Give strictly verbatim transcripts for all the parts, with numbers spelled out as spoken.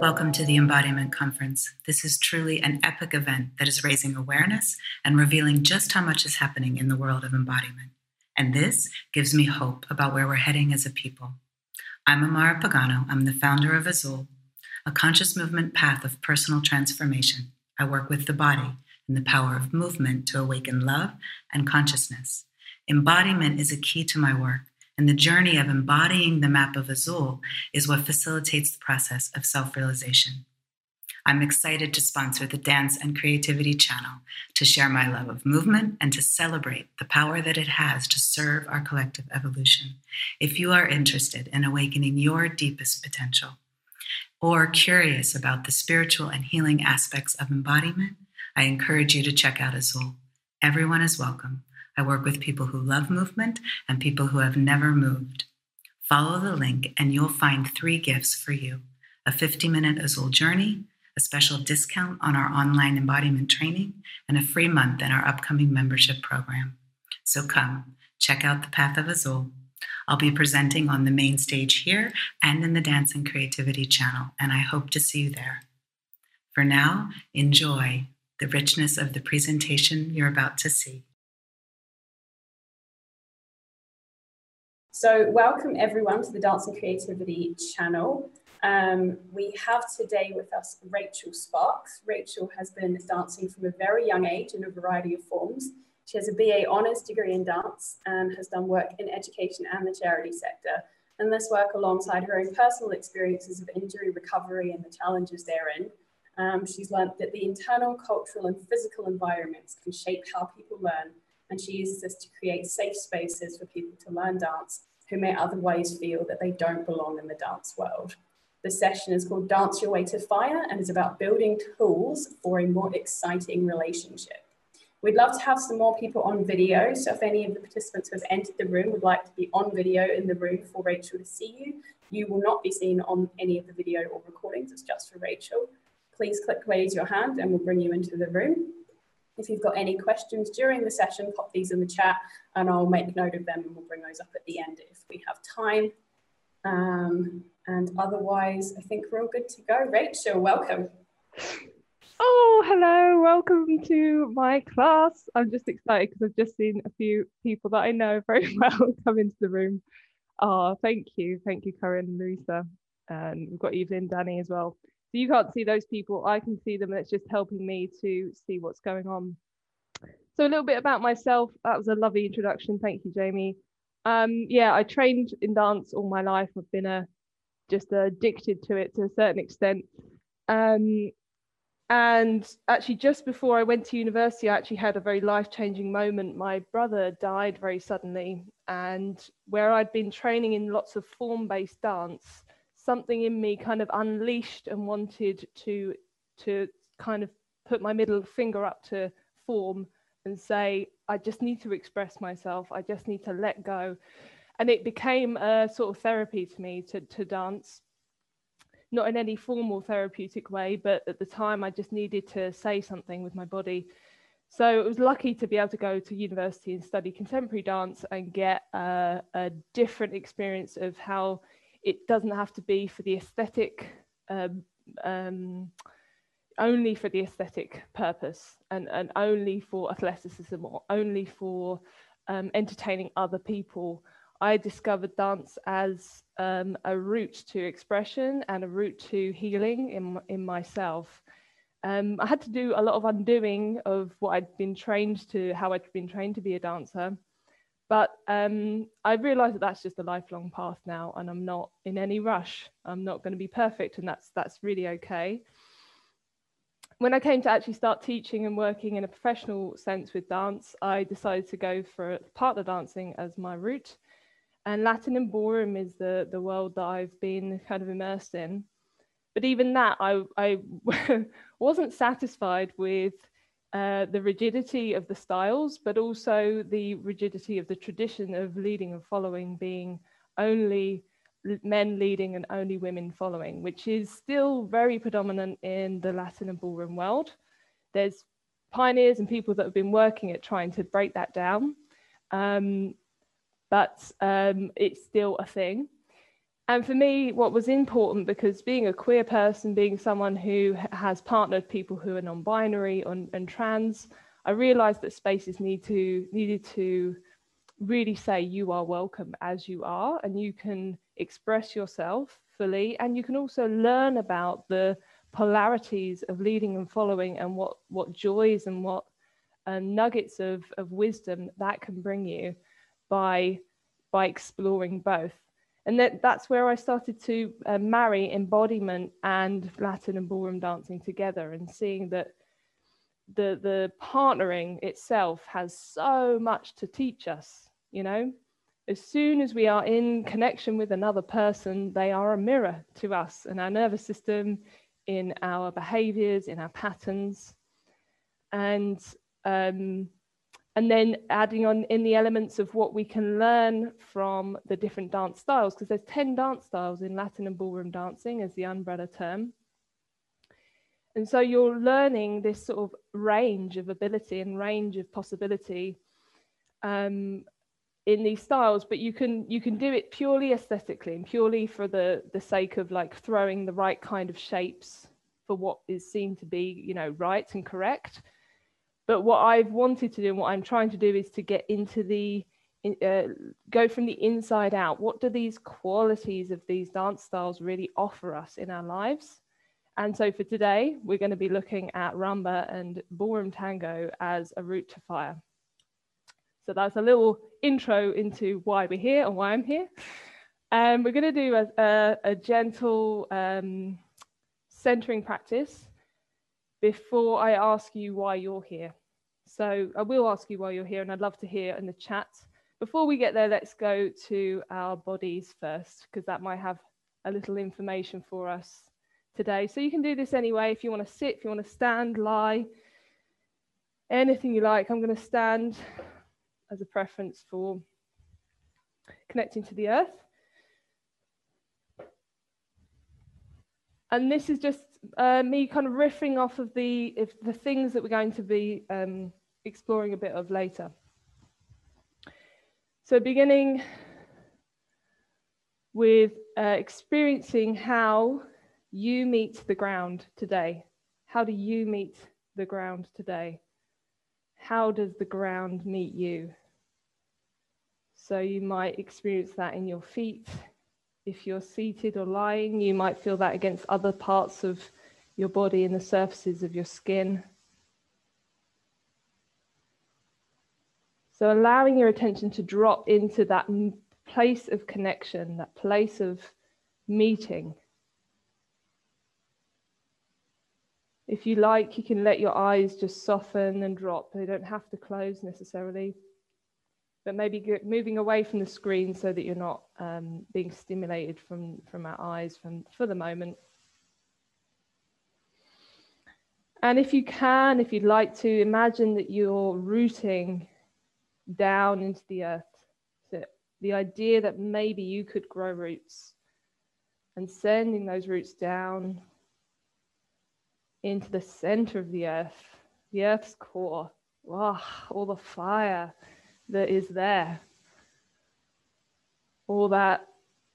Welcome to the Embodiment Conference. This is truly an epic event that is raising awareness and revealing just how much is happening in the world of embodiment. And this gives me hope about where we're heading as a people. I'm Amara Pagano. I'm the founder of Azul, a conscious movement path of personal transformation. I work with the body and the power of movement to awaken love and consciousness. Embodiment is a key to my work, and the journey of embodying the map of Azul is what facilitates the process of self-realization. I'm excited to sponsor the Dance and Creativity channel to share my love of movement and to celebrate the power that it has to serve our collective evolution. If you are interested in awakening your deepest potential or curious about the spiritual and healing aspects of embodiment, I encourage you to check out Azul. Everyone is welcome. I work with people who love movement and people who have never moved. Follow the link and you'll find three gifts for you: a fifty-minute Azul journey, a special discount on our online embodiment training, and a free month in our upcoming membership program. So come, check out the Path of Azul. I'll be presenting on the main stage here and in the Dance and Creativity channel, and I hope to see you there. For now, enjoy the richness of the presentation you're about to see. So welcome everyone to the Dance and Creativity channel. Um, we have today with us Rachel Sparks. Rachel has been dancing from a very young age in a variety of forms. She has a B A honours degree in dance and has done work in education and the charity sector. And this work alongside her own personal experiences of injury recovery and the challenges therein. Um, she's learned that the internal, cultural and physical environments can shape how people learn. And she uses this to create safe spaces for people to learn dance who may otherwise feel that they don't belong in the dance world. The session is called Dance Your Way to Fire and is about building tools for a more exciting relationship. We'd love to have some more people on video. So if any of the participants who have entered the room would like to be on video in the room for Rachel to see you, you will not be seen on any of the video or recordings. It's just for Rachel. Please click raise your hand and we'll bring you into the room. If you've got any questions during the session, pop these in the chat and I'll make note of them and we'll bring those up at the end if we have time. Um, and otherwise, I think we're all good to go. Rachel, welcome. Oh, hello, welcome to my class. I'm just excited because I've just seen a few people that I know very well come into the room. Oh, thank you. Thank you, Corinne and Louisa. And we've got Evelyn, Danny as well. So you can't see those people, I can see them, and it's just helping me to see what's going on. So a little bit about myself. That was a lovely introduction. Thank you, Jamie. Um, yeah, I trained in dance all my life. I've been a, just addicted to it to a certain extent. Um, and actually just before I went to university, I actually had a very life-changing moment. My brother died very suddenly, and where I'd been training in lots of form-based dance, something in me kind of unleashed and wanted to to kind of put my middle finger up to form and say, I just need to express myself. I just need to let go. And it became a sort of therapy to me to, to dance, not in any formal therapeutic way, but at the time I just needed to say something with my body. So it was lucky to be able to go to university and study contemporary dance and get a, a different experience of how it doesn't have to be for the aesthetic, um, um, only for the aesthetic purpose and, and only for athleticism or only for um, entertaining other people. I discovered dance as um, a route to expression and a route to healing in, in myself. Um, I had to do a lot of undoing of what I'd been trained to, how I'd been trained to be a dancer. But um, I realized that that's just a lifelong path now, and I'm not in any rush. I'm not going to be perfect, and that's that's really okay. When I came to actually start teaching and working in a professional sense with dance, I decided to go for partner dancing as my route. And Latin and ballroom is the, the world that I've been kind of immersed in. But even that, I, I wasn't satisfied with Uh, the rigidity of the styles, but also the rigidity of the tradition of leading and following being only men leading and only women following, which is still very predominant in the Latin and ballroom world. There's pioneers and people that have been working at trying to break that down, um, but um, it's still a thing. And for me, what was important, because being a queer person, being someone who has partnered people who are non-binary and, and trans, I realized that spaces need to needed to really say you are welcome as you are, and you can express yourself fully, and you can also learn about the polarities of leading and following, and what what joys and what uh, nuggets of, of wisdom that can bring you by by exploring both. And that, that's where I started to uh, marry embodiment and Latin and ballroom dancing together, and seeing that the the partnering itself has so much to teach us. You know, as soon as we are in connection with another person, they are a mirror to us and our nervous system, in our behaviors, in our patterns. And um, and then adding on in the elements of what we can learn from the different dance styles, because there's ten dance styles in Latin and ballroom dancing as the umbrella term. And so you're learning this sort of range of ability and range of possibility um, in these styles, but you can you can do it purely aesthetically and purely for the, the sake of like throwing the right kind of shapes for what is seen to be, you know, right and correct. But what I've wanted to do and what I'm trying to do is to get into the, uh, go from the inside out. What do these qualities of these dance styles really offer us in our lives? And so for today, we're going to be looking at rumba and ballroom tango as a route to fire. So that's a little intro into why we're here and why I'm here. And um, we're going to do a, a, a gentle um, centering practice before I ask you why you're here. So I will ask you why you're here, and I'd love to hear in the chat. Before we get there, let's go to our bodies first, because that might have a little information for us today. So you can do this anyway. If you want to sit, if you want to stand, lie, anything you like. I'm going to stand as a preference for connecting to the earth. And this is just uh, me kind of riffing off of the, if the things that we're going to be um, exploring a bit of later. So beginning with uh, experiencing how you meet the ground today. How do you meet the ground today? How does the ground meet you? So you might experience that in your feet. If you're seated or lying, you might feel that against other parts of your body and the surfaces of your skin. So allowing your attention to drop into that place of connection, that place of meeting. If you like, you can let your eyes just soften and drop. They don't have to close necessarily. But maybe moving away from the screen so that you're not um, being stimulated from, from our eyes from, for the moment. And if you can, if you'd like to, imagine that you're rooting down into the earth. So the idea that maybe you could grow roots, and sending those roots down into the center of the earth, the earth's core. Wow, all the fire that is there, all that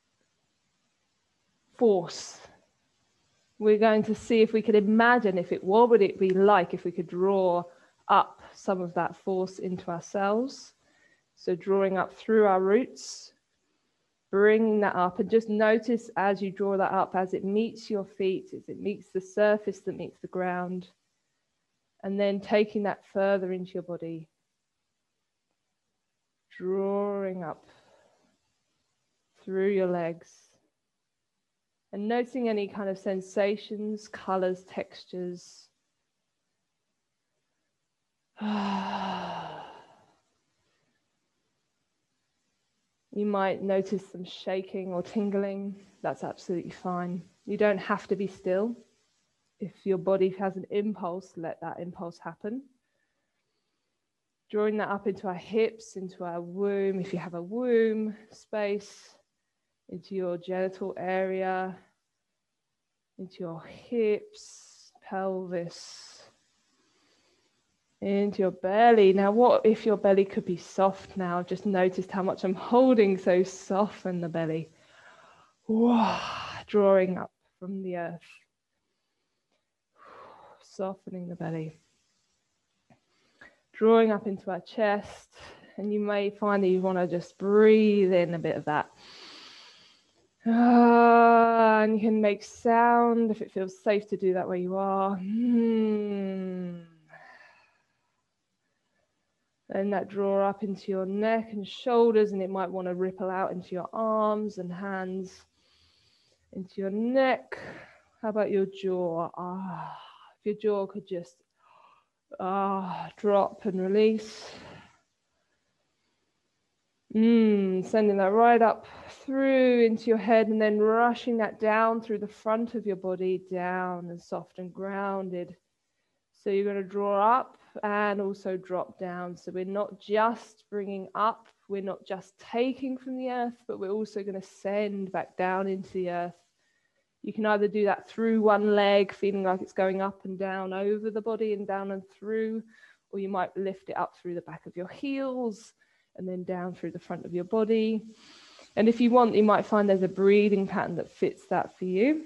force. We're going to see if we could imagine if it, what would it be like if we could draw up some of that force into ourselves. So drawing up through our roots, bringing that up, and just notice as you draw that up, as it meets your feet, as it meets the surface that meets the ground, and then taking that further into your body. Drawing up through your legs and noticing any kind of sensations, colors, textures. You might notice some shaking or tingling. That's absolutely fine. You don't have to be still. If your body has an impulse, let that impulse happen. Drawing that up into our hips, into our womb, if you have a womb space, into your genital area, into your hips, pelvis, into your belly. Now, what if your belly could be soft now? Just noticed how much I'm holding, so soften the belly. Drawing up from the earth, softening the belly, drawing up into our chest, and you may find that you want to just breathe in a bit of that. Uh, and you can make sound if it feels safe to do that where you are. Mm. And that draw up into your neck and shoulders, and it might want to ripple out into your arms and hands, into your neck. How about your jaw? Ah, if your jaw could just ah drop and release. Mm, sending that right up through into your head, and then rushing that down through the front of your body, down and soft and grounded. So you're going to draw up and also drop down. So we're not just bringing up, we're not just taking from the earth, but we're also going to send back down into the earth. You can either do that through one leg, feeling like it's going up and down over the body and down and through, or you might lift it up through the back of your heels and then down through the front of your body. And if you want, you might find there's a breathing pattern that fits that for you.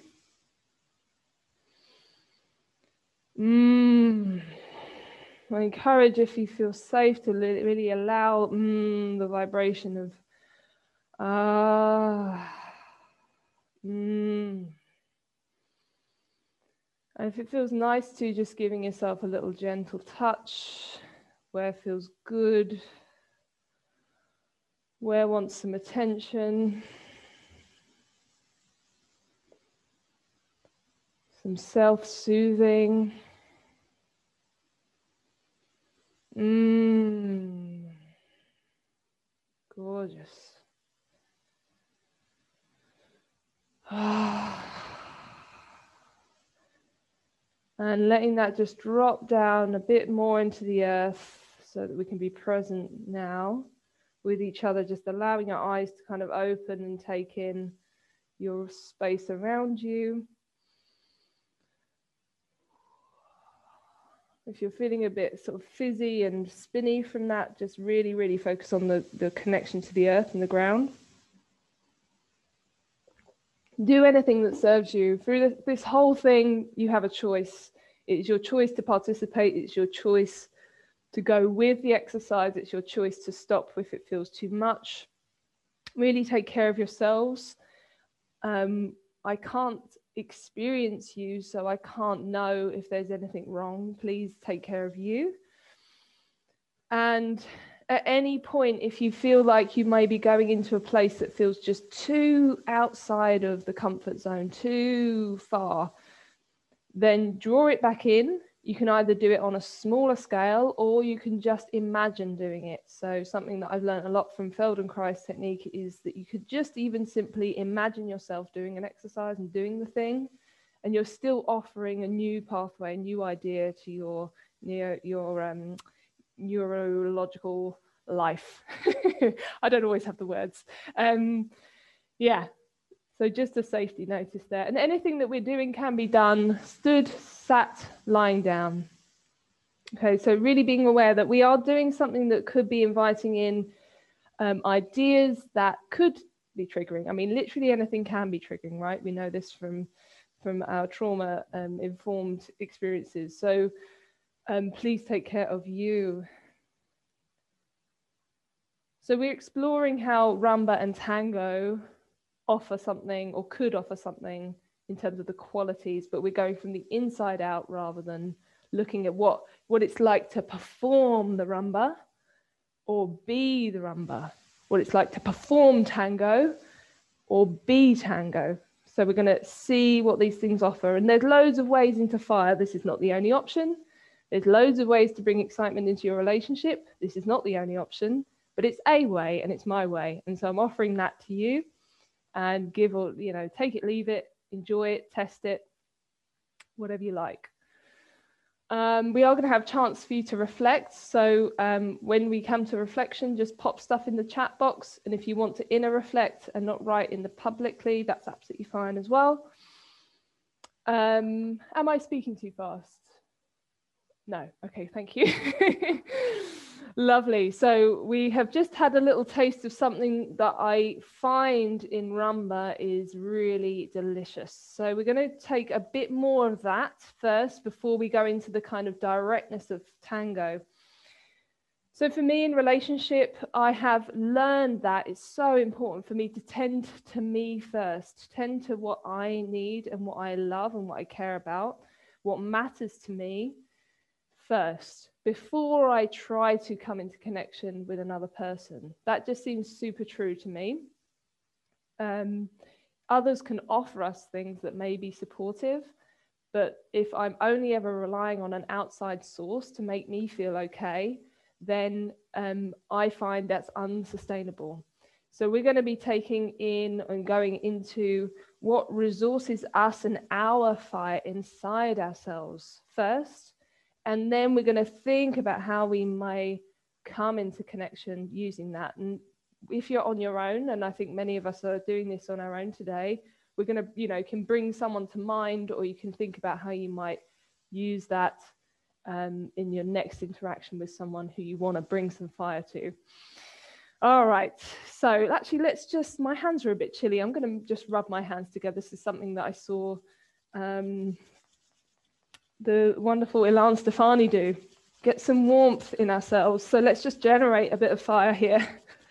Mm. I encourage, if you feel safe, to really allow mm, the vibration of ah. Uh, mm. And if it feels nice to, just giving yourself a little gentle touch, where feels good, where wants some attention, some self-soothing. Mmm, gorgeous. And letting that just drop down a bit more into the earth so that we can be present now with each other, just allowing our eyes to kind of open and take in your space around you. If you're feeling a bit sort of fizzy and spinny from that, just really, really focus on the, the connection to the earth and the ground. Do anything that serves you. Through this, this whole thing, you have a choice. It's your choice to participate. It's your choice to go with the exercise. It's your choice to stop if it feels too much. Really take care of yourselves. Um, I can't experience you, so I can't know if there's anything wrong. Please take care of you. And at any point, if you feel like you may be going into a place that feels just too outside of the comfort zone, too far, then draw it back in. You can either do it on a smaller scale, or you can just imagine doing it. So something that I've learned a lot from Feldenkrais technique is that you could just even simply imagine yourself doing an exercise and doing the thing, and you're still offering a new pathway, a new idea to your your, your um, neurological life. I don't always have the words. Um, yeah. So just a safety notice there. And anything that we're doing can be done stood, sat, lying down. Okay, so really being aware that we are doing something that could be inviting in um, ideas that could be triggering. I mean, literally anything can be triggering, right? We know this from, from our trauma-informed um, experiences. So um, please take care of you. So we're exploring how rumba and tango offer something, or could offer something, in terms of the qualities, but we're going from the inside out rather than looking at what what it's like to perform the rumba or be the rumba, what it's like to perform tango or be tango. So we're going to see what these things offer, and there's loads of ways into fire. This is not the only option. There's loads of ways to bring excitement into your relationship. This is not the only option, but it's a way, and it's my way, and so I'm offering that to you. And give, or you know, take it, leave it, enjoy it, test it, whatever you like. Um, we are going to have a chance for you to reflect. So um, when we come to reflection, just pop stuff in the chat box. And if you want to inner reflect and not write in the publicly, that's absolutely fine as well. Um, am I speaking too fast? No. Okay, thank you. Lovely. So we have just had a little taste of something that I find in rumba is really delicious. So we're going to take a bit more of that first before we go into the kind of directness of tango. So for me in relationship, I have learned that it's so important for me to tend to me first, tend to what I need and what I love and what I care about, what matters to me first, before I try to come into connection with another person. That just seems super true to me. Um, others can offer us things that may be supportive, but if I'm only ever relying on an outside source to make me feel okay, then um, I find that's unsustainable. So we're going to be taking in and going into what resources us and our fire inside ourselves first, and then we're going to think about how we may come into connection using that. And if you're on your own, and I think many of us are doing this on our own today, we're going to, you know, can bring someone to mind, or you can think about how you might use that um, in your next interaction with someone who you want to bring some fire to. All right, so actually let's just, my hands are a bit chilly. I'm going to just rub my hands together. This is something that I saw um, the wonderful Ilan Stefani do. Get some warmth in ourselves. So let's just generate a bit of fire here.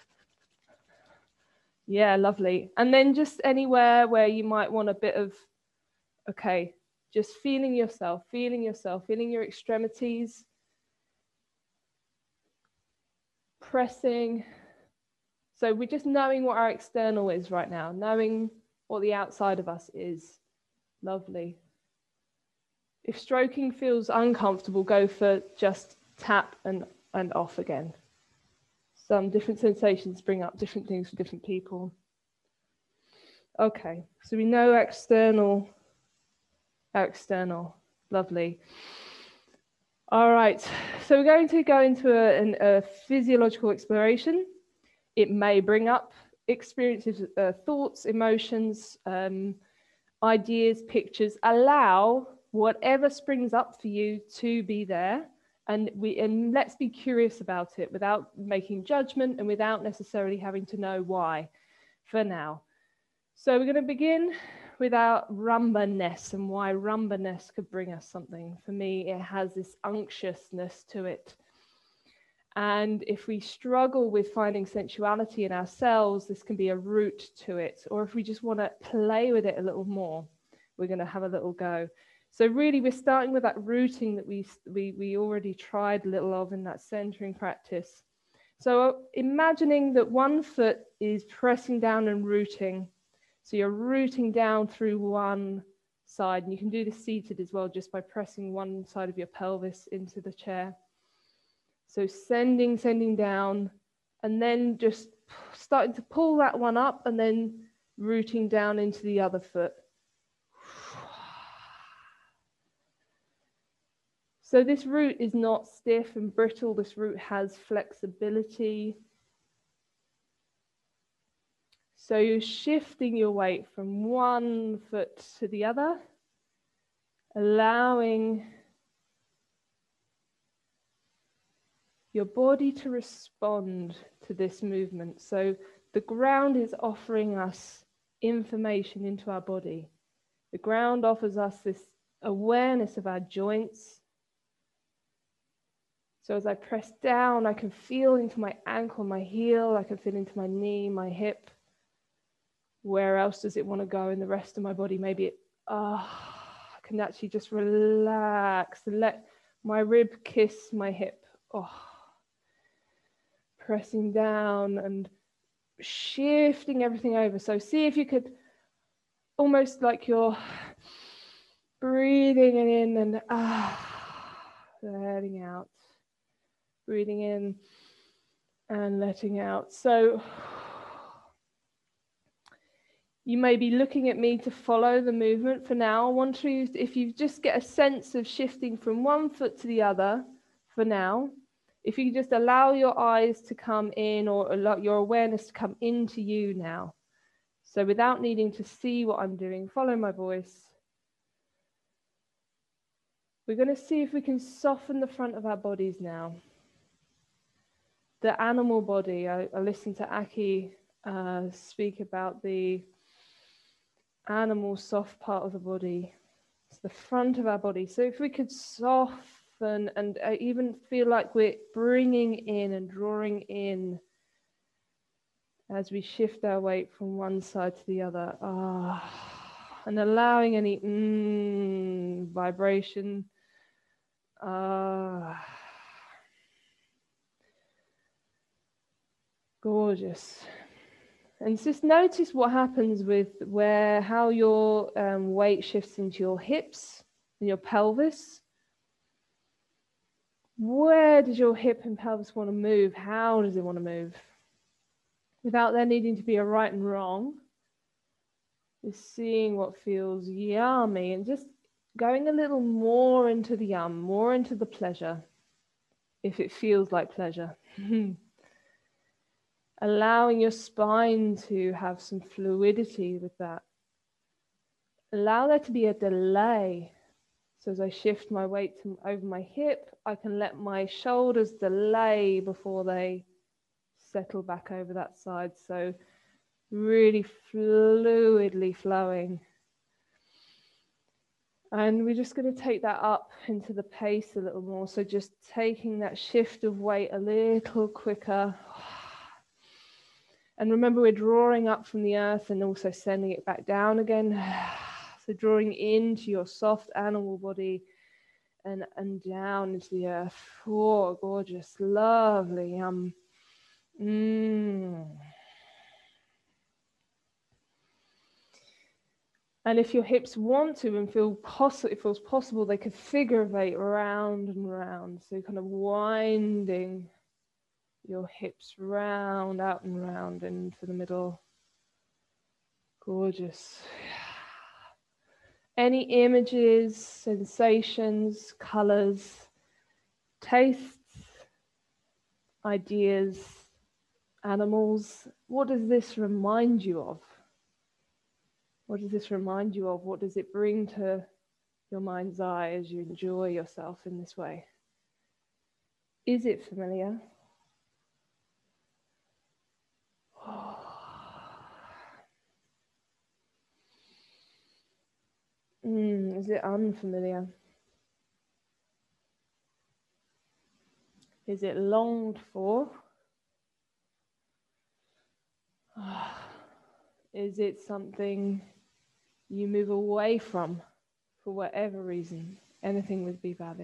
Yeah, lovely. And then just anywhere where you might want a bit of, okay, just feeling yourself, feeling yourself, feeling your extremities, pressing. So we're just knowing what our external is right now, knowing what the outside of us is. Lovely. If stroking feels uncomfortable, go for just tap and, and off again. Some different sensations bring up different things for different people. Okay, so we know external, our external, lovely. All right, so we're going to go into a, an, a physiological exploration. It may bring up experiences, uh, thoughts, emotions, um, ideas, pictures. Allow whatever springs up for you to be there, and we and let's be curious about it without making judgment and without necessarily having to know why for now. So we're going to begin with our rumba-ness and why rumba-ness could bring us something. For me, it has this unctuousness to it. And if we struggle with finding sensuality in ourselves, this can be a root to it. Or if we just want to play with it a little more, we're going to have a little go. So really, we're starting with that rooting that we, we, we already tried a little of in that centering practice. So imagining that one foot is pressing down and rooting. So you're rooting down through one side, and you can do this seated as well, just by pressing one side of your pelvis into the chair. So sending, sending down, and then just starting to pull that one up and then rooting down into the other foot. So this root is not stiff and brittle. This root has flexibility. So you're shifting your weight from one foot to the other, allowing your body to respond to this movement. So the ground is offering us information into our body. The ground offers us this awareness of our joints. So as I press down, I can feel into my ankle, my heel, I can feel into my knee, my hip. Where else does it want to go in the rest of my body? Maybe it, oh, I can actually just relax and let my rib kiss my hip. Oh. Pressing down and shifting everything over. So see if you could, almost like you're breathing in and ah, letting out. Breathing in and letting out. So you may be looking at me to follow the movement for now. I want you, if you just get a sense of shifting from one foot to the other for now, if you just allow your eyes to come in, or allow your awareness to come into you now. So without needing to see what I'm doing, follow my voice. We're going to see if we can soften the front of our bodies now. the animal body. I, I listened to Aki uh, speak about the animal soft part of the body. It's the front of our body. So if we could soften and uh, even feel like we're bringing in and drawing in as we shift our weight from one side to the other, ah, and allowing any mm, vibration. Ah, gorgeous. And just notice what happens with where, how your um, weight shifts into your hips and your pelvis. Where does your hip and pelvis want to move? How does it want to move? Without there needing to be a right and wrong. Just seeing what feels yummy and just going a little more into the yum, more into the pleasure, if it feels like pleasure. Allowing your spine to have some fluidity with that. Allow there to be a delay. So as I shift my weight to, over my hip, I can let my shoulders delay before they settle back over that side. So really fluidly flowing. And we're just going to take that up into the pace a little more. So just taking that shift of weight a little quicker. And remember, we're drawing up from the earth and also sending it back down again. So drawing into your soft animal body and, and down into the earth. Oh, gorgeous, lovely. Um, mm. And if your hips want to and feel possible, it feels possible, they could figure of eight round and round. So kind of winding your hips round, out and round into the middle. Gorgeous. Any images, sensations, colors, tastes, ideas, animals, what does this remind you of? What does this remind you of? What does it bring to your mind's eye as you enjoy yourself in this way? Is it familiar? Mm, is it unfamiliar? Is it longed for? Is it something you move away from for whatever reason? Anything would be valid.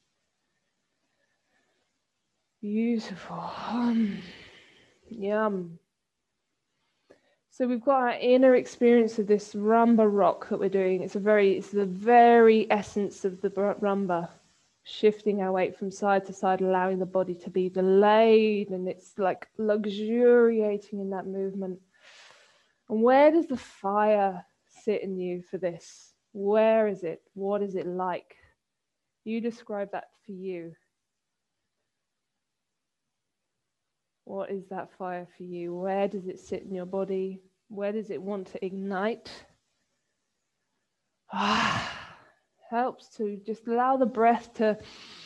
Beautiful. Um, yum. So we've got our inner experience of this rumba rock that we're doing. It's a very, it's the very essence of the rumba, shifting our weight from side to side, allowing the body to be delayed, and it's like luxuriating in that movement. And where does the fire sit in you for this? Where is it? What is it like? You describe that for you. What is that fire for you? Where does it sit in your body? Where does it want to ignite? Ah, helps to just allow the breath to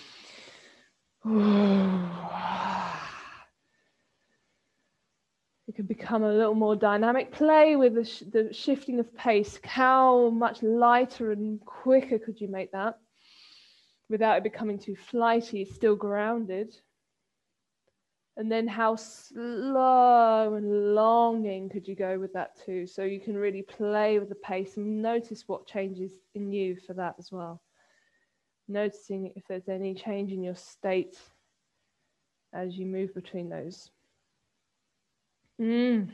it can become a little more dynamic. Play with the, sh the shifting of pace. How much lighter and quicker could you make that without it becoming too flighty, still grounded? And then how slow and longing could you go with that too? So you can really play with the pace and notice what changes in you for that as well. Noticing if there's any change in your state as you move between those. Mm.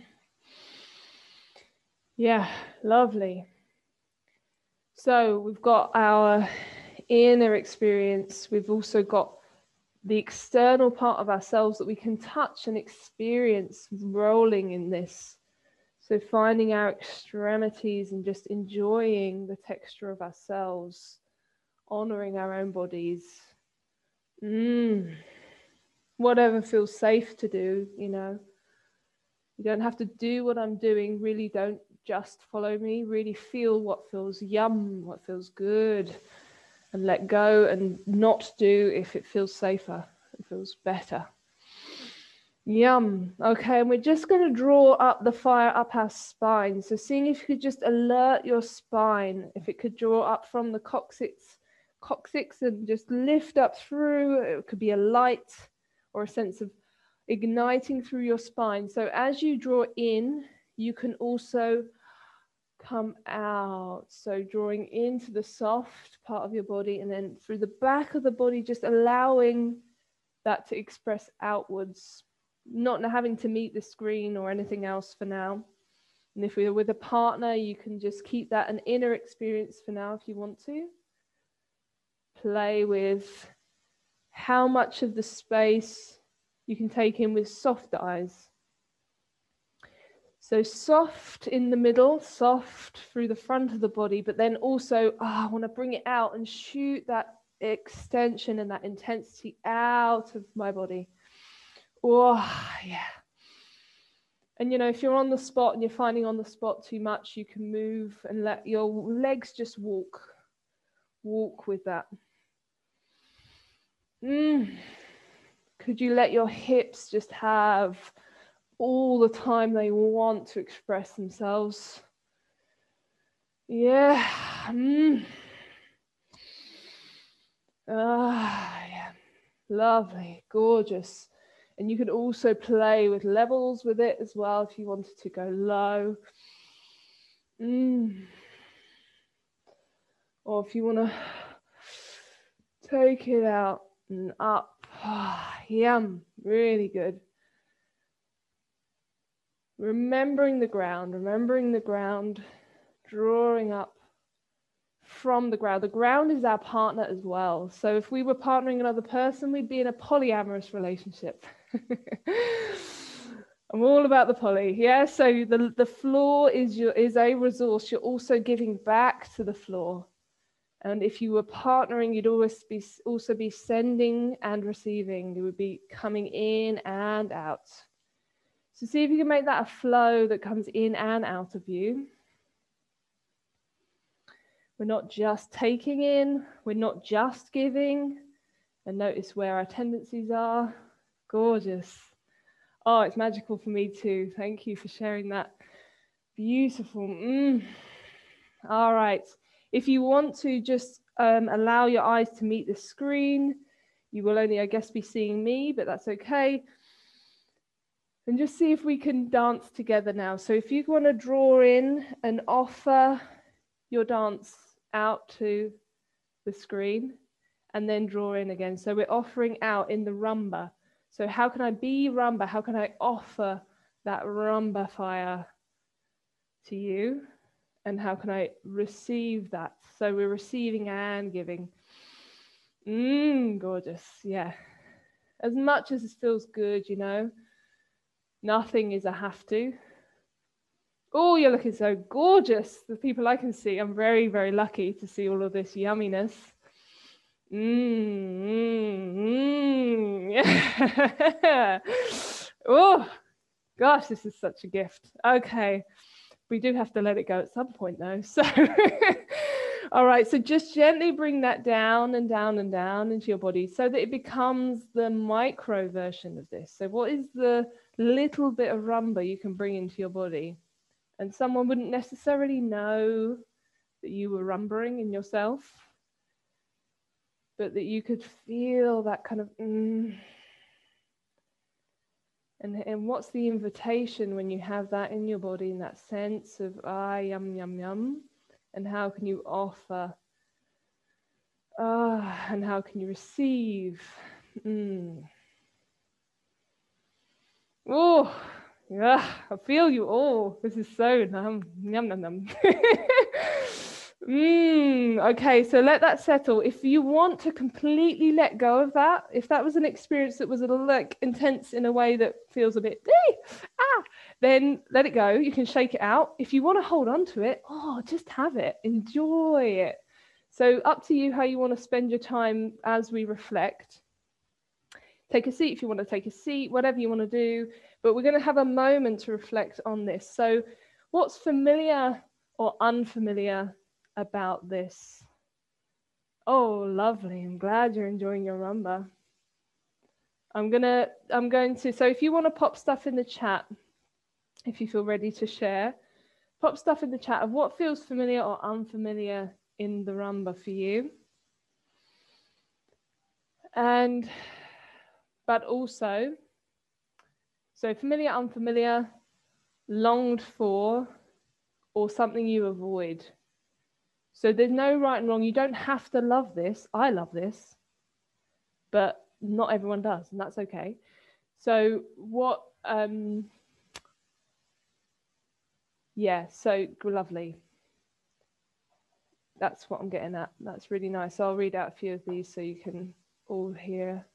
Yeah, lovely. So we've got our inner experience. We've also got the external part of ourselves that we can touch and experience rolling in this. So finding our extremities and just enjoying the texture of ourselves, honoring our own bodies. Mm. Whatever feels safe to do, you know. You don't have to do what I'm doing. Really don't just follow me. Really feel what feels yum, what feels good. And let go and not do if it feels safer, it feels better. Yum. Okay, and we're just going to draw up the fire up our spine. So seeing if you could just alert your spine, if it could draw up from the coccyx, coccyx and just lift up through. It could be a light or a sense of igniting through your spine. So as you draw in, you can also come out. So drawing into the soft part of your body and then through the back of the body, just allowing that to express outwards, not having to meet the screen or anything else for now. And if you're with a partner, you can just keep that an inner experience for now if you want to. Play with how much of the space you can take in with soft eyes. So soft in the middle, soft through the front of the body, but then also, oh, I want to bring it out and shoot that extension and that intensity out of my body. Oh, yeah. And, you know, if you're on the spot and you're finding on the spot too much, you can move and let your legs just walk. Walk with that. Mm. Could you let your hips just have all the time they want to express themselves? Yeah. Mm. Ah, yeah. Lovely, gorgeous. And you could also play with levels with it as well if you wanted to go low. Mm. Or if you want to take it out and up. Ah, yum, really good. Remembering the ground, remembering the ground, drawing up from the ground. The ground is our partner as well. So if we were partnering another person, we'd be in a polyamorous relationship. I'm all about the poly. Yeah, so the, the floor is your is a resource. You're also giving back to the floor. And if you were partnering, you'd always be also be sending and receiving. You would be coming in and out. So see if you can make that a flow that comes in and out of you. We're not just taking in, we're not just giving. And notice where our tendencies are. Gorgeous. Oh, it's magical for me too. Thank you for sharing that. Beautiful. Mm. All right. If you want to just um, allow your eyes to meet the screen, you will only, I guess, be seeing me, but that's okay. And just see if we can dance together now. So if you want to draw in and offer your dance out to the screen and then draw in again. So we're offering out in the rumba. So how can I be rumba? How can I offer that rumba fire to you? And how can I receive that? So we're receiving and giving. Mmm, gorgeous. Yeah. As much as it feels good, you know, nothing is a have to. Oh, you're looking so gorgeous. The people I can see, I'm very, very lucky to see all of this yumminess. Mmm, mmm, mmm. Yeah. Oh, gosh, this is such a gift. Okay. We do have to let it go at some point though. So, all right. So just gently bring that down and down and down into your body so that it becomes the micro version of this. So what is the little bit of rumba you can bring into your body? And someone wouldn't necessarily know that you were rumbering in yourself, but that you could feel that kind of, mm. and, and what's the invitation when you have that in your body, in that sense of, ah, yum, yum, yum, and how can you offer, ah, and how can you receive, mm. Oh, yeah, I feel you all. This is so num, yum, yum, yum. Mm, okay, so let that settle. If you want to completely let go of that, if that was an experience that was a little like intense in a way that feels a bit, ah, then let it go. You can shake it out. If you want to hold on to it, oh, just have it. Enjoy it. So up to you how you want to spend your time as we reflect. Take a seat if you want to take a seat, whatever you want to do. But we're going to have a moment to reflect on this. So what's familiar or unfamiliar about this? Oh, lovely. I'm glad you're enjoying your rumba. I'm gonna, I'm going to, so if you want to pop stuff in the chat, if you feel ready to share, pop stuff in the chat of what feels familiar or unfamiliar in the rumba for you. And, but also, so familiar, unfamiliar, longed for, or something you avoid. So there's no right and wrong. You don't have to love this. I love this, but not everyone does, and that's okay. So what, um, yeah, so lovely. That's what I'm getting at. That's really nice. So I'll read out a few of these so you can all hear.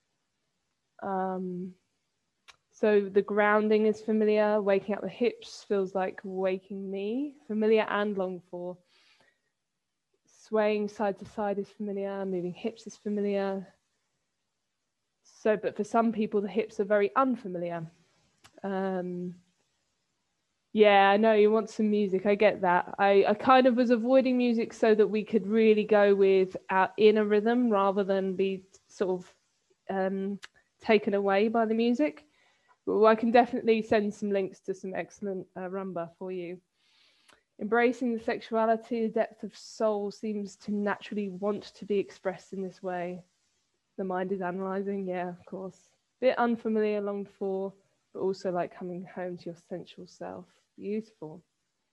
Um, so the grounding is familiar. Waking up the hips feels like waking me. Familiar and longed for. Swaying side to side is familiar. Moving hips is familiar. So, but for some people, the hips are very unfamiliar. Um, yeah, I know you want some music. I get that. I, I kind of was avoiding music so that we could really go with our inner rhythm rather than be sort of um, taken away by the music. Well, I can definitely send some links to some excellent uh, rumba for you. Embracing the sexuality, the depth of soul seems to naturally want to be expressed in this way. The mind is analyzing, yeah, of course. Bit unfamiliar, longed for, but also like coming home to your sensual self. Beautiful.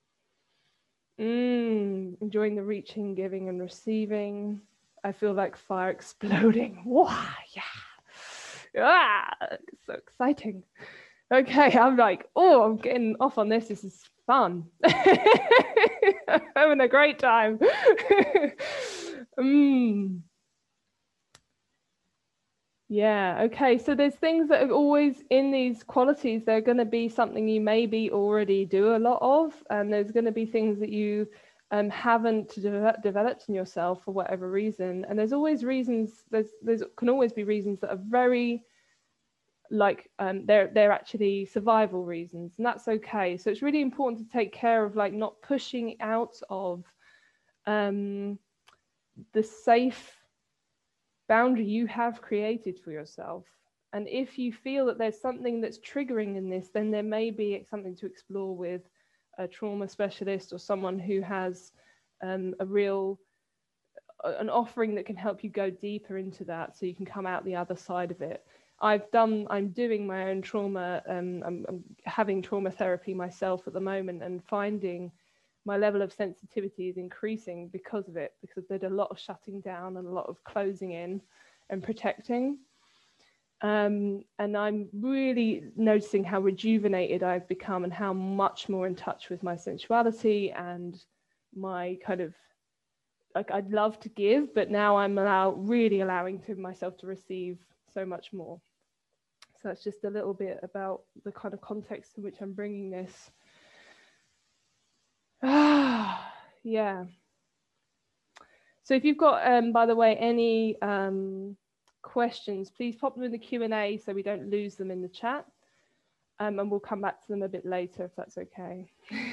Mm, enjoying the reaching, giving, and receiving. I feel like fire exploding. Wow, yeah. Ah, it's so exciting. Okay, I'm like, oh, I'm getting off on this. This is fun. I'm having a great time. mm. Yeah, okay. So there's things that are always in these qualities. They're going to be something you maybe already do a lot of, and there's going to be things that you um, haven't de developed in yourself for whatever reason. And there's always reasons, there's, there's can always be reasons that are very, like, um, they're, they're actually survival reasons, and that's okay. So it's really important to take care of, like, not pushing out of um, the safe boundary you have created for yourself. And if you feel that there's something that's triggering in this, then there may be something to explore with a trauma specialist or someone who has um, a real an offering that can help you go deeper into that so you can come out the other side of it. I've done, I'm doing my own trauma, um, I'm, I'm having trauma therapy myself at the moment, and finding my level of sensitivity is increasing because of it, because there's a lot of shutting down and a lot of closing in and protecting. Um, and I'm really noticing how rejuvenated I've become and how much more in touch with my sensuality and my kind of, like, I'd love to give, but now I'm allow, really allowing to myself to receive so much more. So that's just a little bit about the kind of context in which I'm bringing this. Ah, yeah. So if you've got, um, by the way, any um, questions, please pop them in the Q and A so we don't lose them in the chat. Um, and we'll come back to them a bit later if that's okay.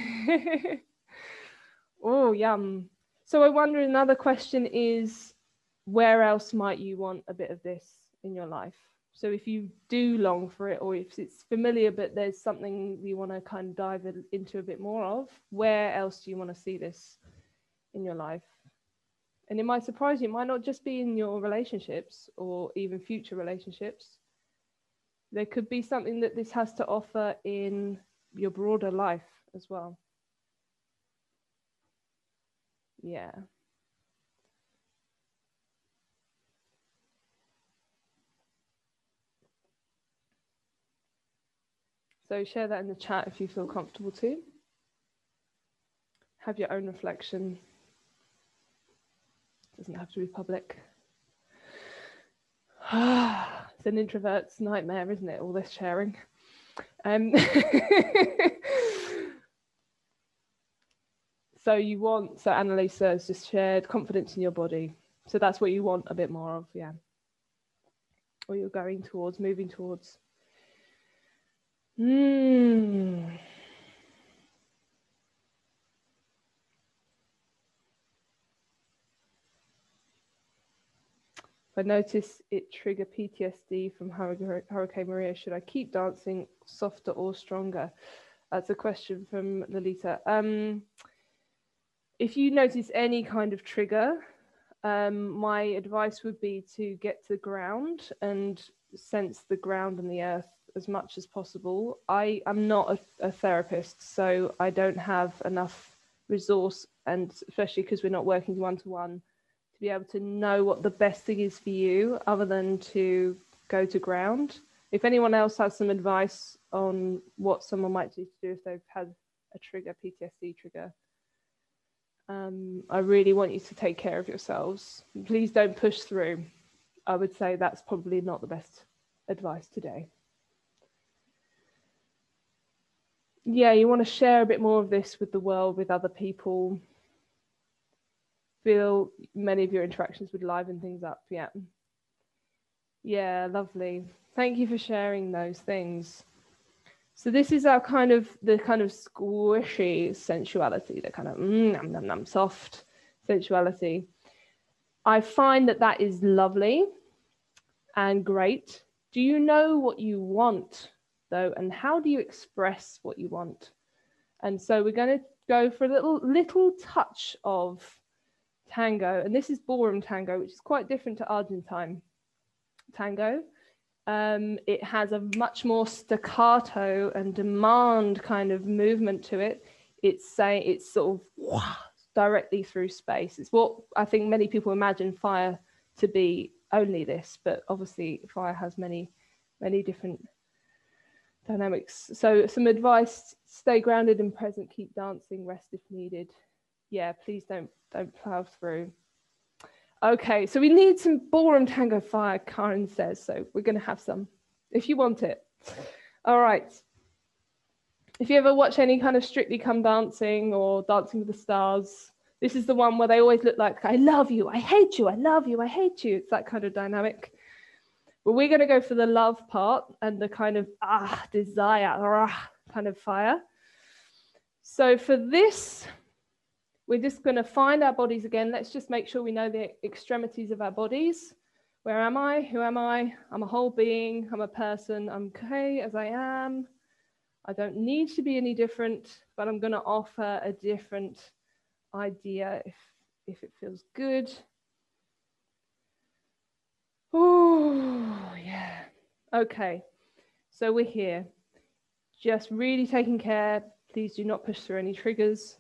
Oh, yum. So I wonder, another question is, where else might you want a bit of this in your life? So if you do long for it, or if it's familiar, but there's something you want to kind of dive into a bit more of, where else do you want to see this in your life? And it might surprise you, it might not just be in your relationships or even future relationships. There could be something that this has to offer in your broader life as well. Yeah. So share that in the chat if you feel comfortable to. Have your own reflection. Doesn't have to be public. It's an introvert's nightmare, isn't it? All this sharing. Um, so you want, so Annalisa has just shared confidence in your body. So that's what you want a bit more of, yeah. Or you're going towards, moving towards. Mm. If I notice it trigger P T S D from Hurricane Maria, should I keep dancing softer or stronger? That's a question from Lolita. Um, if you notice any kind of trigger, um, my advice would be to get to the ground and sense the ground and the earth as much as possible. I am not a, a therapist, so I don't have enough resource, and especially because we're not working one-to-one, to be able to know what the best thing is for you other than to go to ground. If anyone else has some advice on what someone might do to do if they've had a trigger, P T S D trigger, um, I really want you to take care of yourselves. Please don't push through. I would say that's probably not the best advice today. Yeah, you want to share a bit more of this with the world, with other people. Feel many of your interactions would liven things up. Yeah. Yeah, lovely. Thank you for sharing those things. So this is our kind of, the kind of squishy sensuality, the kind of mm, num, num, num, soft sensuality. I find that that is lovely and great. Do you know what you want though? And how do you express what you want? And so we're going to go for a little, little touch of tango. And this is ballroom tango, which is quite different to Argentine tango. Um, it has a much more staccato and demand kind of movement to it. It's saying it's sort of directly through space. It's what I think many people imagine fire to be, only this, but obviously fire has many, many different dynamics. So some advice: stay grounded and present, keep dancing, rest if needed. Yeah, please don't don't plow through. Okay, so we need some ballroom tango fire, Karen says, so we're going to have some, if you want it. All right. If you ever watch any kind of Strictly Come Dancing or Dancing with the Stars, this is the one where they always look like, I love you, I hate you, I love you, I hate you. It's that kind of dynamic. But we're going to go for the love part and the kind of ah, desire, ah, kind of fire. So for this, we're just going to find our bodies again. Let's just make sure we know the extremities of our bodies. Where am I? Who am I? I'm a whole being. I'm a person. I'm okay as I am. I don't need to be any different, but I'm going to offer a different idea if, if it feels good. Oh, yeah. Okay. So we're here. Just really taking care. Please do not push through any triggers.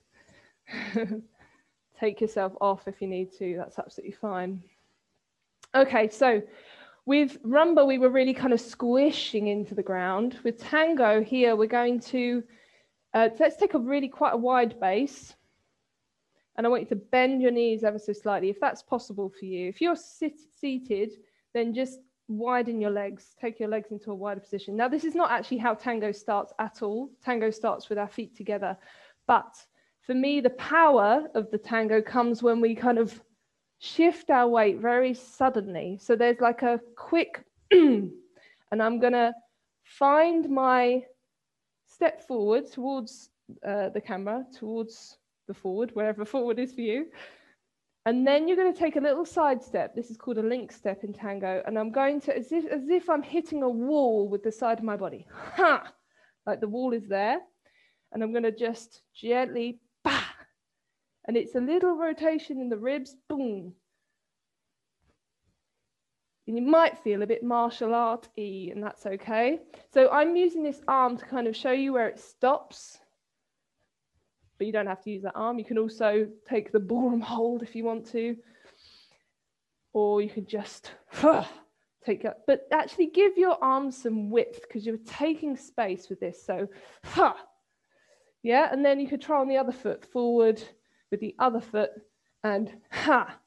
Take yourself off if you need to, that's absolutely fine. Okay, so with rumba we were really kind of squishing into the ground. With tango here we're going to uh, let's take a really quite a wide base, and I want you to bend your knees ever so slightly if that's possible for you. If you're sit seated, then just widen your legs, take your legs into a wider position. Now this is not actually how tango starts at all. Tango starts with our feet together, but for me, the power of the tango comes when we kind of shift our weight very suddenly. So there's like a quick, and I'm going to find my step forward towards uh, the camera, towards the forward, wherever forward is for you. And then you're going to take a little side step. This is called a link step in tango. And I'm going to, as if, as if I'm hitting a wall with the side of my body. Ha! Like the wall is there. And I'm going to just gently, bah! And it's a little rotation in the ribs, boom. And you might feel a bit martial art-y, and that's okay. So I'm using this arm to kind of show you where it stops. But you don't have to use that arm. You can also take the ballroom hold if you want to. Or you could just take it. But actually give your arms some width because you're taking space with this. So, yeah, and then you could try on the other foot forward with the other foot and ha.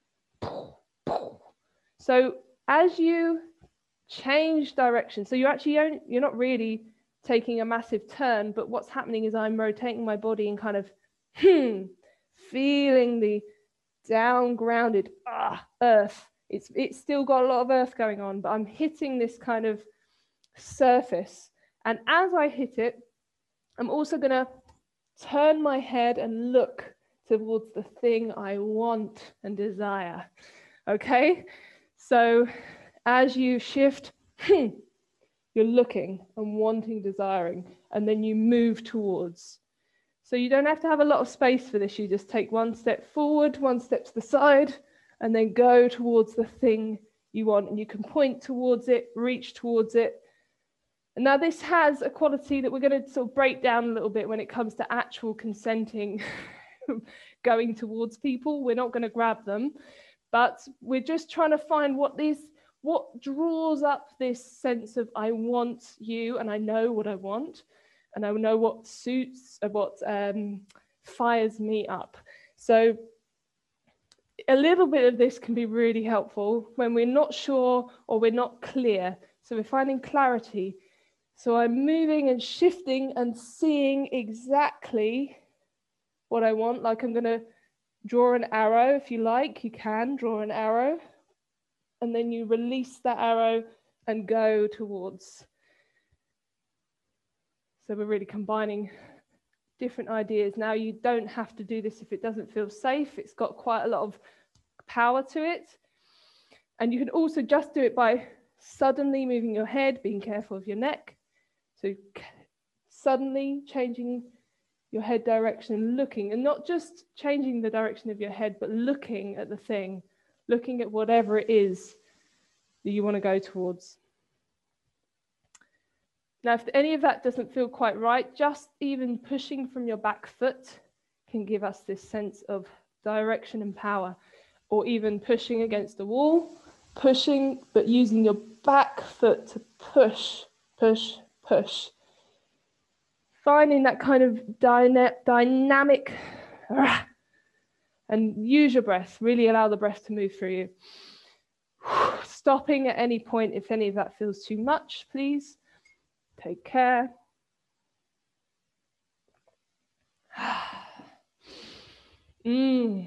So as you change direction, so you actually don't, you're not really taking a massive turn, but what's happening is I'm rotating my body and kind of hmm, feeling the down grounded ah, earth. It's, it's still got a lot of earth going on, but I'm hitting this kind of surface. And as I hit it, I'm also going to turn my head and look towards the thing I want and desire. Okay? So as you shift, you're looking and wanting, desiring, and then you move towards. So you don't have to have a lot of space for this. You just take one step forward, one step to the side, and then go towards the thing you want. And you can point towards it, reach towards it. And now this has a quality that we're going to sort of break down a little bit when it comes to actual consenting, going towards people. We're not going to grab them, but we're just trying to find what this, what draws up this sense of I want you, and I know what I want, and I know what suits, what um, fires me up. So a little bit of this can be really helpful when we're not sure or we're not clear. So we're finding clarity. So I'm moving and shifting and seeing exactly what I want. Like I'm going to draw an arrow. If you like, you can draw an arrow. And then you release that arrow and go towards. So we're really combining different ideas. Now you don't have to do this if it doesn't feel safe. It's got quite a lot of power to it. And you can also just do it by suddenly moving your head, being careful of your neck. So suddenly changing your head direction, looking, and not just changing the direction of your head, but looking at the thing, looking at whatever it is that you want to go towards. Now, if any of that doesn't feel quite right, just even pushing from your back foot can give us this sense of direction and power, or even pushing against the wall, pushing, but using your back foot to push, push, push. Finding that kind of dyna dynamic, and use your breath, really allow the breath to move through you. Stopping at any point if any of that feels too much, please. Take care. Mm.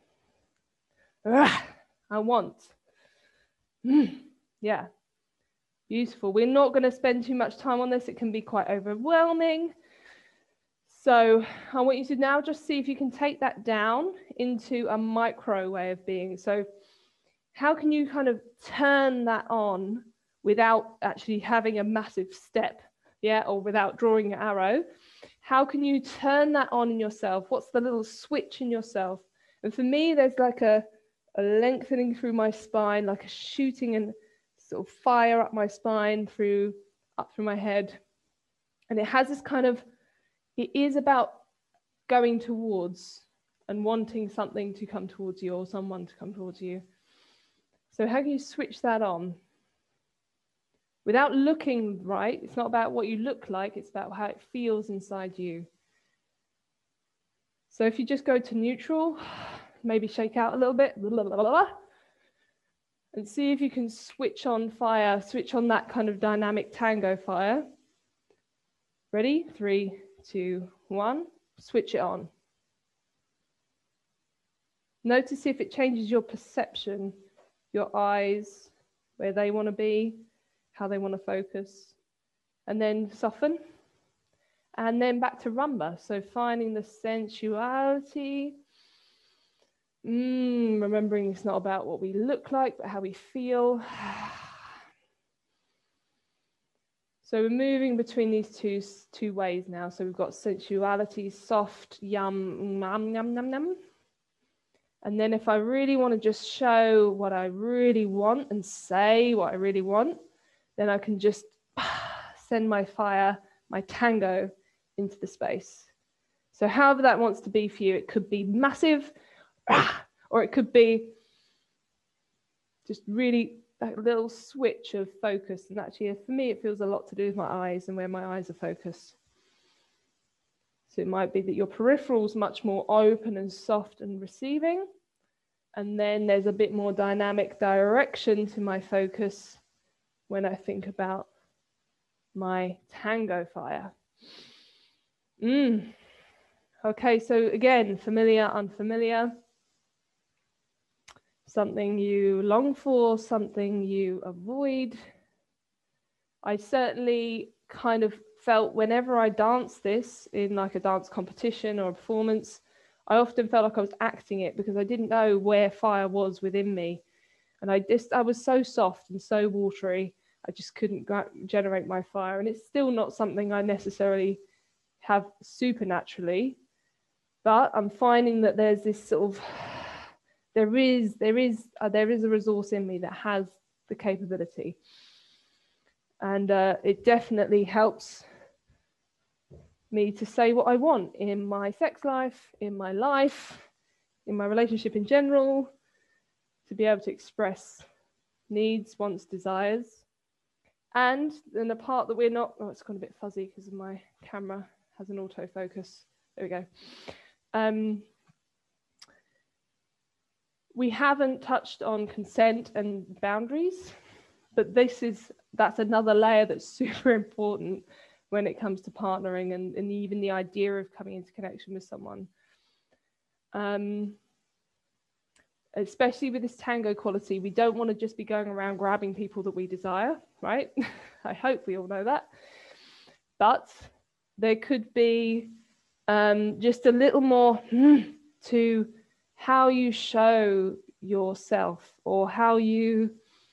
I want. Mm. Yeah. Beautiful. We're not going to spend too much time on this. It can be quite overwhelming. So I want you to now just see if you can take that down into a micro way of being. So how can you kind of turn that on without actually having a massive step, yeah, or without drawing your arrow? How can you turn that on in yourself? What's the little switch in yourself? And for me, there's like a, a lengthening through my spine, like a shooting and sort of fire up my spine, through up through my head. And it has this kind of, it is about going towards and wanting something to come towards you or someone to come towards you. So how can you switch that on? Without looking right, it's not about what you look like, it's about how it feels inside you. So if you just go to neutral, maybe shake out a little bit, blah, blah, blah, blah, and see if you can switch on fire, switch on that kind of dynamic tango fire. Ready? Three, two, one. Switch it on. Notice if it changes your perception, your eyes, where they want to be, how they want to focus, and then soften. And then back to rumba. So finding the sensuality. Mm, remembering it's not about what we look like, but how we feel. So we're moving between these two, two ways now. So we've got sensuality, soft, yum, yum, yum, yum, yum. And then if I really want to just show what I really want and say what I really want, then I can just send my fire, my tango into the space. So however that wants to be for you, it could be massive, or it could be just really that little switch of focus. And actually, for me, it feels a lot to do with my eyes and where my eyes are focused. So it might be that your peripheral's much more open and soft and receiving. And then there's a bit more dynamic direction to my focus when I think about my tango fire. Mm. Okay, so again, familiar, unfamiliar. Something you long for, something you avoid. I certainly kind of felt whenever I danced this in like a dance competition or a performance, I often felt like I was acting it because I didn't know where fire was within me. And I just, I was so soft and so watery, I just couldn't generate my fire. And it's still not something I necessarily have supernaturally, but I'm finding that there's this sort of, there is, there is, uh, there is a resource in me that has the capability. And uh, it definitely helps me to say what I want in my sex life, in my life, in my relationship in general, to be able to express needs, wants, desires. And then the part that we're not, oh, it's gone a bit fuzzy because my camera has an autofocus. There we go. Um, we haven't touched on consent and boundaries, but this is, that's another layer that's super important when it comes to partnering and, and even the idea of coming into connection with someone. Um, especially with this tango quality, we don't want to just be going around grabbing people that we desire, right? I hope we all know that. But there could be um, just a little more to how you show yourself, or how you,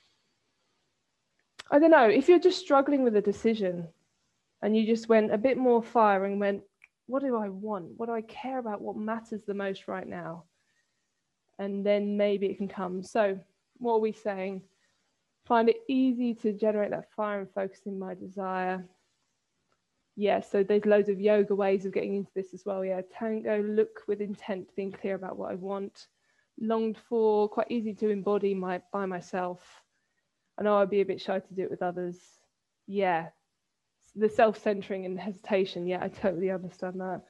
I don't know, if you're just struggling with a decision and you just went a bit more fire and went, what do I want? What do I care about? What matters the most right now? And then maybe it can come. So what are we saying? Find it easy to generate that fire and focus in my desire. Yeah, so there's loads of yoga ways of getting into this as well. Yeah, tango, look with intent, being clear about what I want. Longed for, quite easy to embody my by myself. I know I'd be a bit shy to do it with others. Yeah, the self-centering and hesitation. Yeah, I totally understand that.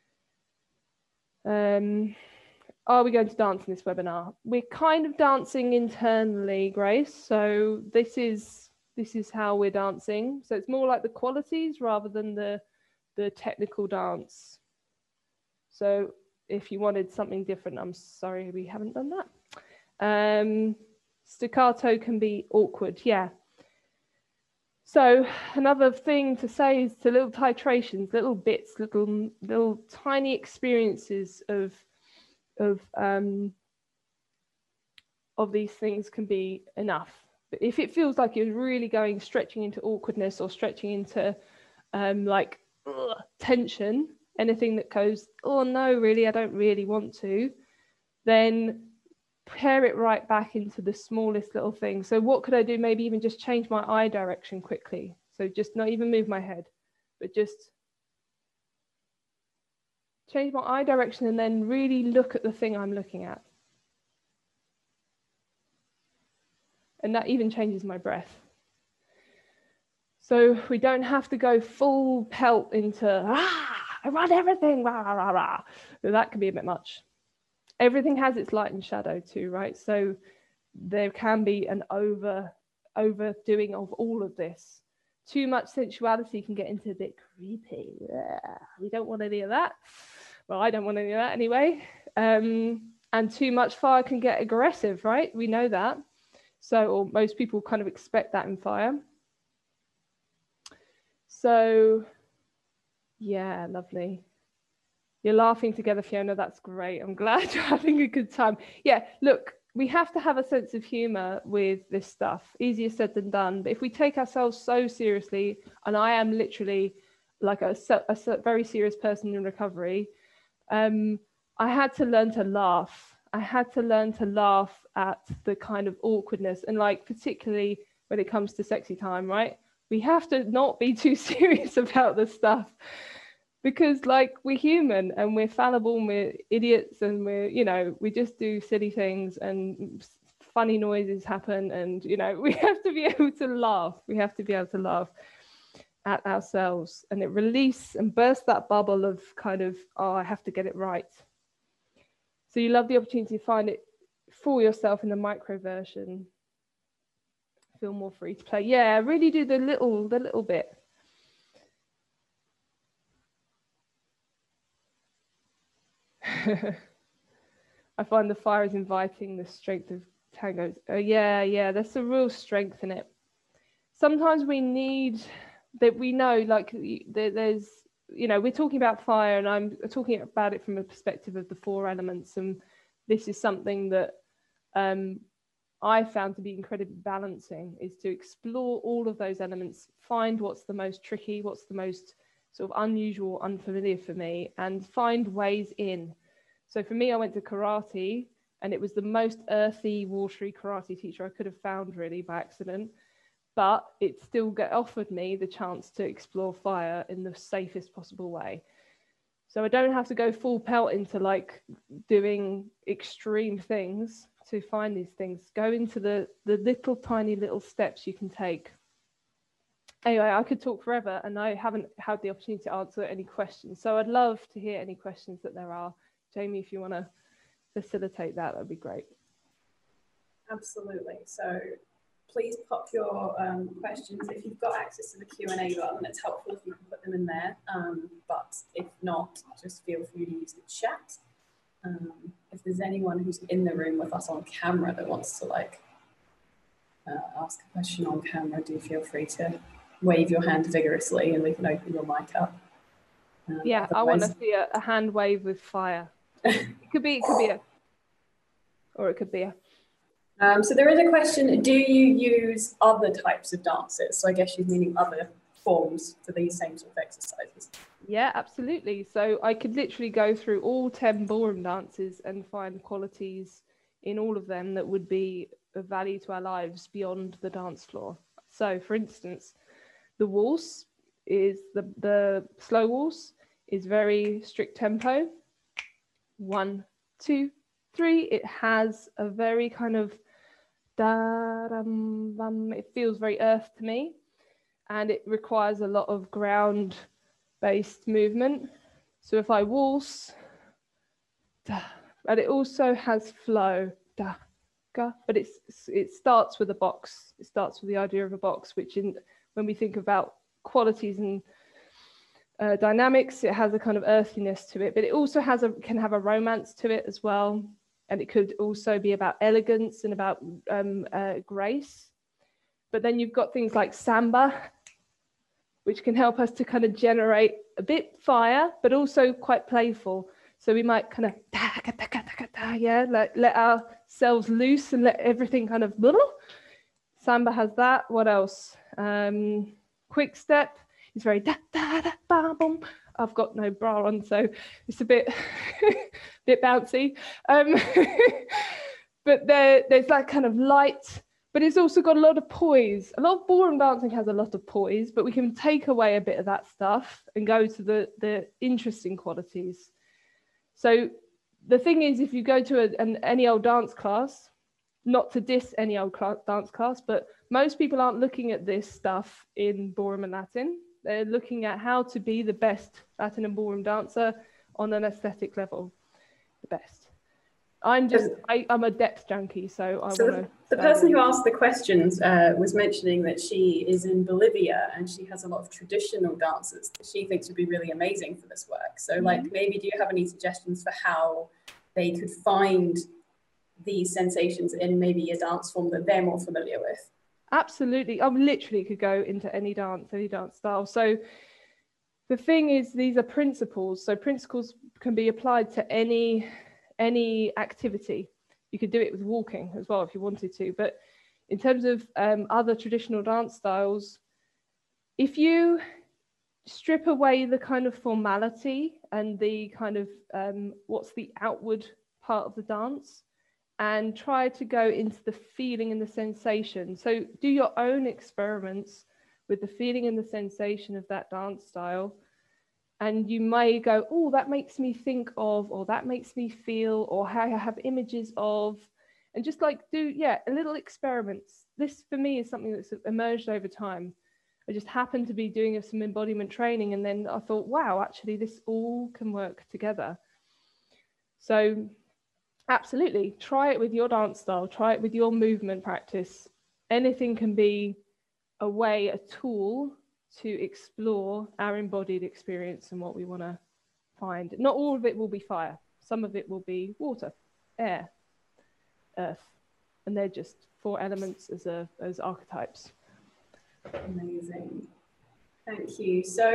Um, are we going to dance in this webinar? We're kind of dancing internally, Grace. So this is this is how we're dancing. So it's more like the qualities rather than the the technical dance. So if you wanted something different, I'm sorry we haven't done that. Um, staccato can be awkward, yeah. So another thing to say is to little titrations, little bits, little little tiny experiences of of um, of these things can be enough. But if it feels like you're really going stretching into awkwardness or stretching into um, like ugh, tension, anything that goes, oh no, really, I don't really want to, then pare it right back into the smallest little thing. So what could I do? Maybe even just change my eye direction quickly. So just not even move my head, but just change my eye direction and then really look at the thing I'm looking at. And that even changes my breath. So we don't have to go full pelt into, ah, I want everything, rah, rah, rah. That can be a bit much. Everything has its light and shadow too, right? So there can be an over overdoing of all of this. Too much sensuality can get into a bit creepy. Yeah, we don't want any of that. Well, I don't want any of that anyway. Um, and too much fire can get aggressive, right? We know that. So, or most people kind of expect that in fire. So, yeah, lovely. You're laughing together, Fiona. That's great. I'm glad you're having a good time. Yeah, look, we have to have a sense of humor with this stuff. Easier said than done. But if we take ourselves so seriously, and I am literally like a, a, a very serious person in recovery, um, I had to learn to laugh. I had to learn to laugh at the kind of awkwardness, and like particularly when it comes to sexy time, right? We have to not be too serious about this stuff. Because like we're human and we're fallible and we're idiots and we're, you know, we just do silly things and funny noises happen, and, you know, we have to be able to laugh. We have to be able to laugh at ourselves, and it release and burst that bubble of kind of, oh, I have to get it right. So you love the opportunity to find it for yourself in the micro version. Feel more free to play. Yeah, really do the little, the little bit. I find the fire is inviting the strength of tangos. Oh, yeah, yeah, there's a real strength in it. Sometimes we need that, we know, like there's, you know, we're talking about fire and I'm talking about it from a perspective of the four elements. And this is something that um, I found to be incredibly balancing, is to explore all of those elements, find what's the most tricky, what's the most sort of unusual, unfamiliar for me, and find ways in. So for me, I went to karate, and it was the most earthy, watery karate teacher I could have found, really, by accident. But it still get offered me the chance to explore fire in the safest possible way. So I don't have to go full pelt into like doing extreme things to find these things. Go into the, the little tiny little steps you can take. Anyway, I could talk forever, and I haven't had the opportunity to answer any questions. So I'd love to hear any questions that there are. Jamie, if you want to facilitate that, that'd be great. Absolutely. So please pop your um, questions. If you've got access to the Q and A button, it's helpful if you can put them in there. Um, but if not, just feel free to use the chat. Um, if there's anyone who's in the room with us on camera that wants to like uh, ask a question on camera, do feel free to wave your hand vigorously and we can open your mic up. Um, yeah, otherwise... I want to see a, a hand wave with fire. It could be, it could be a, or it could be a. Um, so there is a question, do you use other types of dances? So I guess she's meaning other forms for these same sort of exercises. Yeah, absolutely. So I could literally go through all ten ballroom dances and find qualities in all of them that would be of value to our lives beyond the dance floor. So for instance, the waltz is, the, the slow waltz is very strict tempo. One, two, three. It has a very kind of da dum bum. It feels very earth to me, and it requires a lot of ground-based movement. So if I waltz, da, but it also has flow, da, ga, but it's it starts with a box. It starts with the idea of a box, which in when we think about qualities and uh, dynamics, it has a kind of earthiness to it, but it also has a can have a romance to it as well. And it could also be about elegance and about um, uh, grace. But then you've got things like samba, which can help us to kind of generate a bit fire, but also quite playful. So we might kind of, yeah, let, let ourselves loose and let everything kind of, samba has that. What else? Um, quick step is very da da da ba boom. I've got no bra on, so it's a bit, bit bouncy. Um, but there, there's that kind of light, but it's also got a lot of poise. A lot of ballroom dancing has a lot of poise, but we can take away a bit of that stuff and go to the, the interesting qualities. So the thing is, if you go to a, an any old dance class, not to diss any old class, dance class, but most people aren't looking at this stuff in ballroom and Latin. They're looking at how to be the best Latin and ballroom dancer on an aesthetic level, the best. I'm just, I, I'm a depth junkie, so I so want to... The, the person who asked the questions uh, was mentioning that she is in Bolivia and she has a lot of traditional dances that she thinks would be really amazing for this work. So mm-hmm. like, maybe do you have any suggestions for how they could find these sensations in maybe a dance form that they're more familiar with? Absolutely. I literally could go into any dance, any dance style. So the thing is, these are principles. So principles can be applied to any, any activity. You could do it with walking as well if you wanted to. But in terms of um, other traditional dance styles, if you strip away the kind of formality and the kind of um, what's the outward part of the dance, and try to go into the feeling and the sensation. So do your own experiments with the feeling and the sensation of that dance style. And you may go, oh, that makes me think of, or that makes me feel, or how I have images of, and just like do, yeah, a little experiments. This for me is something that's emerged over time. I just happened to be doing some embodiment training, and then I thought, wow, actually this all can work together. So absolutely, try it with your dance style, try it with your movement practice. Anything can be a way, a tool to explore our embodied experience and what we want to find. Not all of it will be fire. Some of it will be water, air, earth, and they're just four elements as, a, as archetypes. Amazing. Thank you. So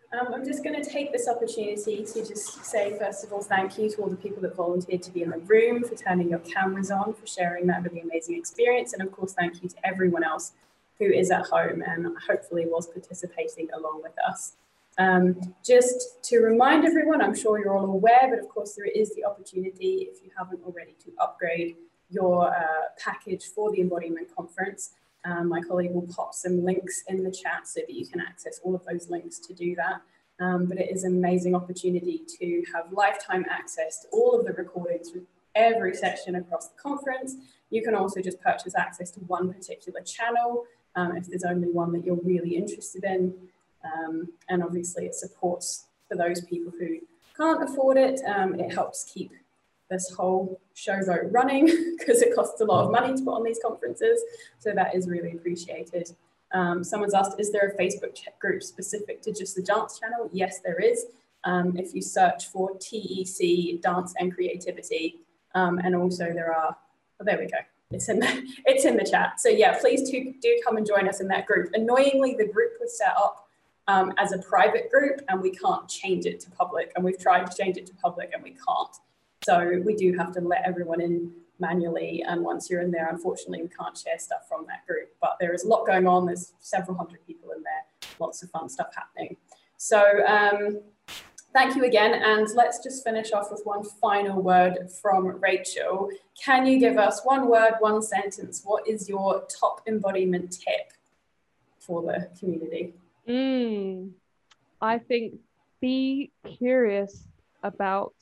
Um, I'm just going to take this opportunity to just say, first of all, thank you to all the people that volunteered to be in the room, for turning your cameras on, for sharing that really amazing experience. And of course, thank you to everyone else who is at home and hopefully was participating along with us. Um, just to remind everyone, I'm sure you're all aware, but of course there is the opportunity, if you haven't already, to upgrade your uh, package for the Embodiment Conference. Um, my colleague will pop some links in the chat so that you can access all of those links to do that. Um, but it is an amazing opportunity to have lifetime access to all of the recordings from every section across the conference. You can also just purchase access to one particular channel um, if there's only one that you're really interested in. Um, and obviously it supports for those people who can't afford it. Um, it helps keep this whole showboat running because it costs a lot of money to put on these conferences. So that is really appreciated. Um, someone's asked, is there a Facebook group specific to just the dance channel? Yes, there is. Um, if you search for T E C, Dance and Creativity, um, and also there are, oh, there we go. It's in, the, it's in the chat. So yeah, please do, do come and join us in that group. Annoyingly, the group was set up um, as a private group and we can't change it to public. And we've tried to change it to public and we can't. So we do have to let everyone in manually. And once you're in there, unfortunately, we can't share stuff from that group. But there is a lot going on. There's several hundred people in there, lots of fun stuff happening. So um, thank you again. And let's just finish off with one final word from Rachel. Can you give us one word, one sentence? What is your top embodiment tip for the community? Mm, I think be curious about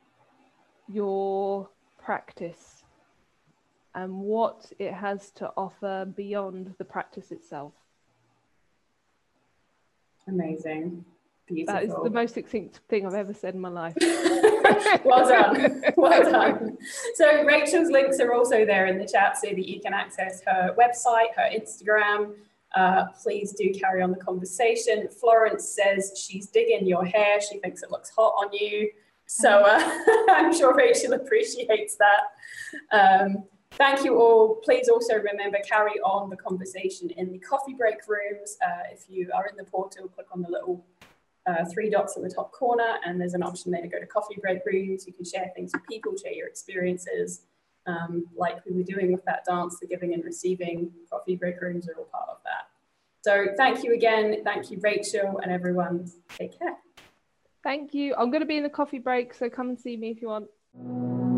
your practice and what it has to offer beyond the practice itself. Amazing. Beautiful. That is the most succinct thing I've ever said in my life. Well done. Well done. So Rachel's links are also there in the chat so that you can access her website, her Instagram. Uh, please do carry on the conversation. Florence says she's digging your hair. She thinks it looks hot on you. So uh, I'm sure Rachel appreciates that. Um, thank you all. Please also remember, carry on the conversation in the coffee break rooms. Uh, if you are in the portal, click on the little uh, three dots in the top corner, and there's an option there to go to coffee break rooms. You can share things with people, share your experiences, um, like we were doing with that dance, the giving and receiving. Coffee break rooms are all part of that. So thank you again. Thank you, Rachel, and everyone. Take care. Thank you. I'm going to be in the coffee break, so come and see me if you want.